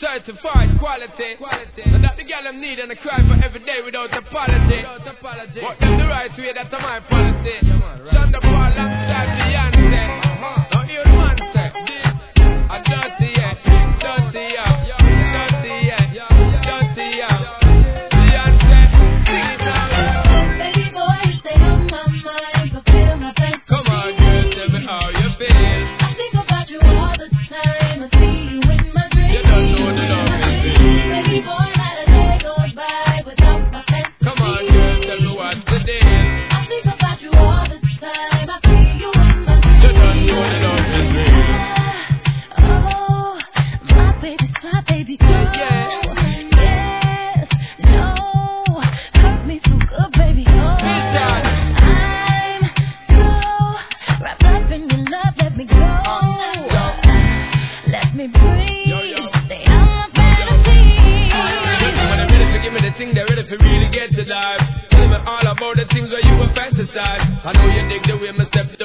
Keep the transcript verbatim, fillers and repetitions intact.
Certified quality, quality. And that the girl them need and I cry for every day without apology. Without apology. What them the right way, that's my policy. Shonda Paul alongside Beyonce. Uh-huh. Now hear the man say, this a dirty yeah, dirty yeah, dirty yeah, dirty yeah. Beyonce, sing it out. Baby boy, you stay on my mind, fulfill my fantasy. Come on, girl, tell me how you feel. I think about you all the time. I see you in my dreams. You don't know the love is real. Baby boy, not a day goes by without my fantasy. Come on, girl, tell me what's the deal. I think about you all the time. I see you in my dreams. You don't know the love is real. Oh, my baby's my baby girl. Yeah. Yes, no, hurt me so good, baby. Oh, Listen. I'm so wrapped up in your love. Let me go. Let me breathe. Yo, yo. Stay on my fantasy. When they're ready to give me the thing, they're ready to really get to life. Tell me all about the things where you were fantasize. I know you dig the way my step.